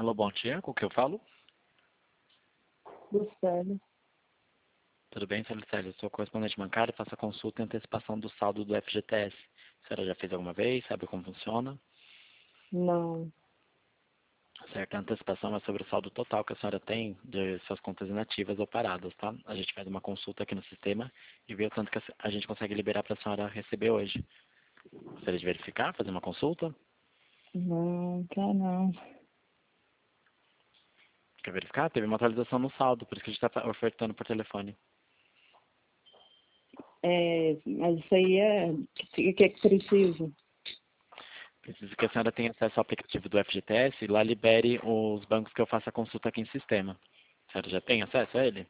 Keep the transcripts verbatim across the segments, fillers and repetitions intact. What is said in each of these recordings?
Alô, bom dia, com o que eu falo? Lucélia. Tudo bem, senhora Lucélia? Eu sou correspondente bancário e faço a consulta e antecipação do saldo do F G T S. A senhora já fez alguma vez? Sabe como funciona? Não. Certo, a antecipação é sobre o saldo total que a senhora tem de suas contas inativas ou paradas, tá? A gente faz uma consulta aqui no sistema e vê o tanto que a gente consegue liberar para a senhora receber hoje. Gostaria de verificar, fazer uma consulta? Não, quer não. Quer verificar? Teve uma atualização no saldo, por isso que a gente está ofertando por telefone. É, mas isso aí é... O que, que é que precisa? Preciso que a senhora tenha acesso ao aplicativo do F G T S e lá libere os bancos que eu faço a consulta aqui em sistema. A senhora já tem acesso a ele?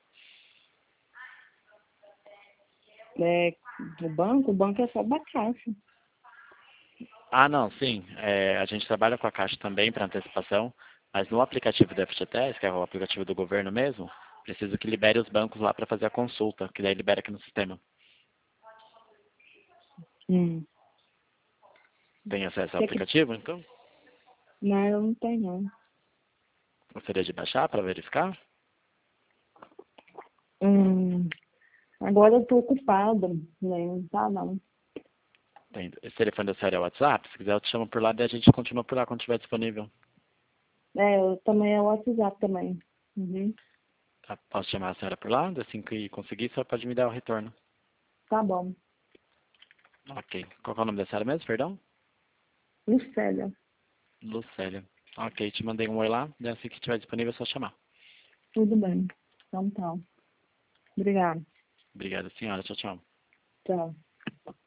É, do banco? O banco é só da caixa. Ah, não, sim. É, a gente trabalha com a Caixa também para antecipação, mas no aplicativo do F G T S, que é o aplicativo do governo mesmo, preciso que libere os bancos lá para fazer a consulta, que daí libera aqui no sistema. Hum. Tem acesso ao Que que... aplicativo, então? Não, eu não tenho não. Gostaria de baixar para verificar? Hum. Agora eu tô ocupada, né? Não tá não. Tem. Esse telefone da senhora é o WhatsApp? Se quiser eu te chamo por lá e a gente continua por lá quando estiver disponível. É, eu também é o WhatsApp também. Uhum. Tá? Posso chamar a senhora por lá? Assim que conseguir, a senhora pode me dar o retorno. Tá bom. Ok. Qual que é o nome da senhora mesmo, perdão? Lucélia. Lucélia. Ok, te mandei um oi lá, e assim que estiver disponível é só chamar. Tudo bem. Então tá. Obrigada. Obrigado, senhora. Tchau, tchau. Tchau.